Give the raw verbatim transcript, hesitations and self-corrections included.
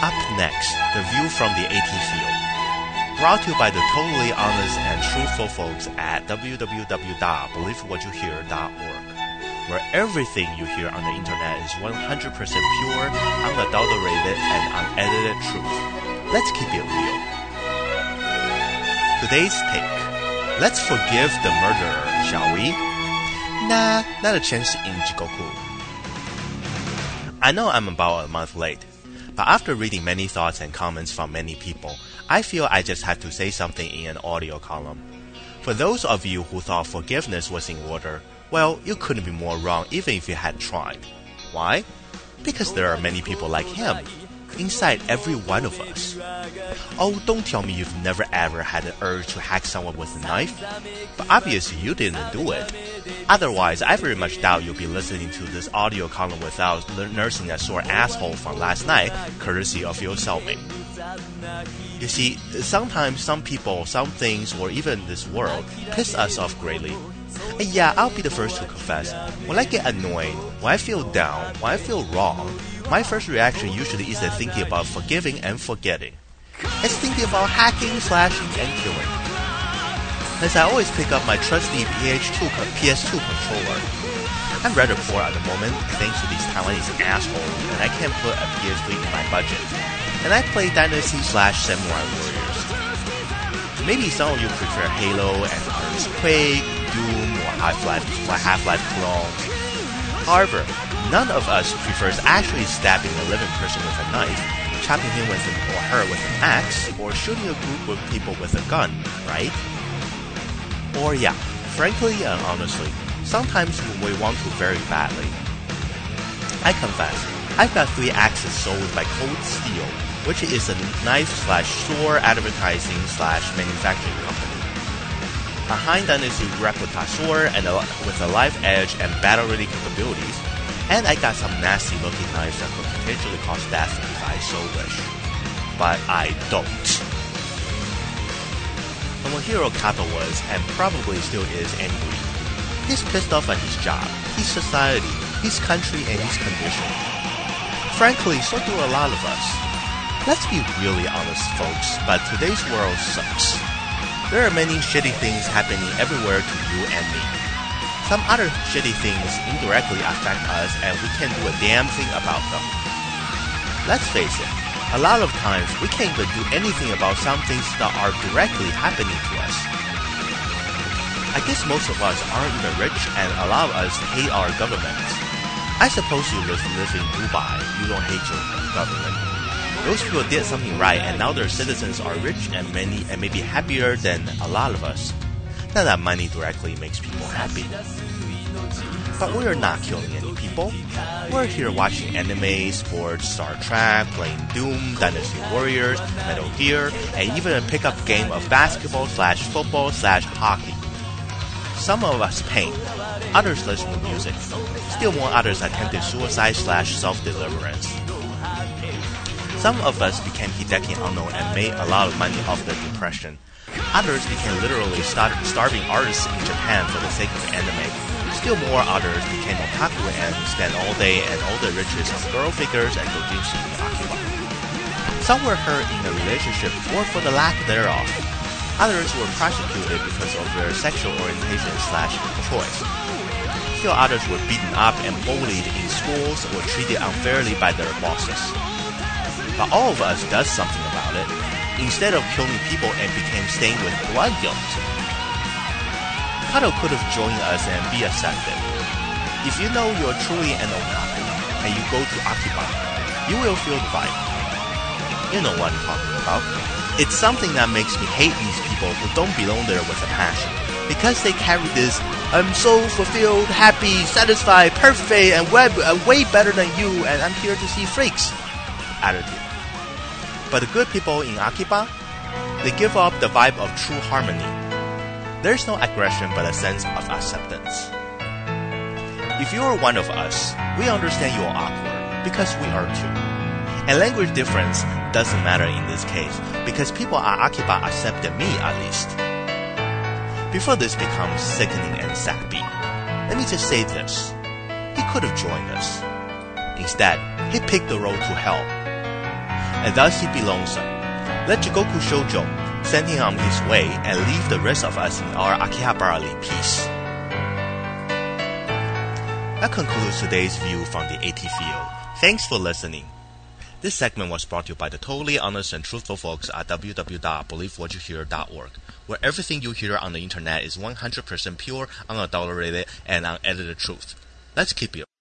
Up next, the view from the AT field. Brought to you by the totally honest and truthful folks at w w w dot believe what you hear dot org, where everything you hear on the internet is one hundred percent pure, unadulterated, and unedited truth. Let's keep it real. Today's take. Let's forgive the murderer, shall we? Nah, not a chance in Jigoku. I know I'm about a month late, but after reading many thoughts and comments from many people, I feel I just had to say something in an audio column. For those of you who thought forgiveness was in order, well, you couldn't be more wrong even if you had tried. Why? Because there are many people like him, inside every one of us. Oh, don't tell me you've never ever had an urge to hack someone with a knife. But obviously you didn't do it. Otherwise, I very much doubt you'll be listening to this audio column without nursing a sore asshole from last night, courtesy of your cellmate. You see, sometimes some people, some things, or even this world piss us off greatly. And yeah, I'll be the first to confess, when I get annoyed, when I feel down, when I feel wrong, my first reaction usually isn't thinking about forgiving and forgetting. It's thinking about hacking, slashing, and killing. As I always pick up my trusty P S two controller. I'm rather poor at the moment thanks to these Taiwanese assholes, and I can't put a P S three in my budget. And I play Dynasty slash Samurai Warriors. Maybe some of you prefer Halo and others Quake, Doom, or Half-Life, or Half-Life clones. However, none of us prefers actually stabbing a living person with a knife, chopping him with an, or her with an axe, or shooting a group of people with a gun, right? Or yeah, frankly and honestly, sometimes we want to very badly. I confess, I've got three axes sold by Cold Steel, which is a knife slash sword advertising slash manufacturing company. Behind Dynasty replica sword and a, with a live edge and battle-ready capabilities, and I got some nasty looking knives that could potentially cause death if I so wish. But I don't. Tomohiro Kato was, and probably still is, angry. He's pissed off at his job, his society, his country, and his condition. Frankly, so do a lot of us. Let's be really honest, folks, but today's world sucks. There are many shitty things happening everywhere to you and me. Some other shitty things indirectly affect us and we can't do a damn thing about them. Let's face it, a lot of times we can't even do anything about some things that are directly happening to us. I guess most of us aren't even rich and a lot of us hate our government. I suppose you live, live in Dubai, you don't hate your government. Those people did something right and now their citizens are rich and many and maybe happier than a lot of us. Not that money directly makes people happy. But we are not killing any people. We're here watching anime, sports, Star Trek, playing Doom, Dynasty Warriors, Metal Gear, and even a pickup game of basketball slash football slash hockey. Some of us paint, others listen to music. Still more others attempted suicide slash self-deliverance. Some of us became Hideki Anno and made a lot of money off their depression. Others became literally star- starving artists in Japan for the sake of anime. Still more others became otaku and spent all day and all the riches on girl figures and doujinshi in Akiba. Some were hurt in a relationship or for the lack thereof. Others were prosecuted because of their sexual orientation slash choice. Still others were beaten up and bullied in schools or treated unfairly by their bosses. But all of us does something about it, instead of killing people and became stained with blood guilt. Kato could have joined us and be accepted. If you know you're truly an otaku, and you go to Akiba, you will feel the vibe. You know what I'm talking about. It's something that makes me hate these people who don't belong there with a passion, because they carry this, I'm so fulfilled, happy, satisfied, perfect, and way, uh, way better than you, and I'm here to see freaks attitude. But the good people in Akiba, they give off the vibe of true harmony. There's no aggression but a sense of acceptance. If you are one of us, we understand you are awkward, because we are too. And language difference doesn't matter in this case, because people at Akiba accepted me at least. Before this becomes sickening and sappy, let me just say this. He could have joined us. Instead, he picked the road to hell. and thus he be lonesome. Let Jigoku Shoujo send him on his way and leave the rest of us in our Akihabara in peace. That concludes today's view from the AT field. Thanks for listening. This segment was brought to you by the totally honest and truthful folks at w w w dot believe what you hear dot org, where everything you hear on the internet is one hundred percent pure, unadulterated, and unedited truth. Let's keep it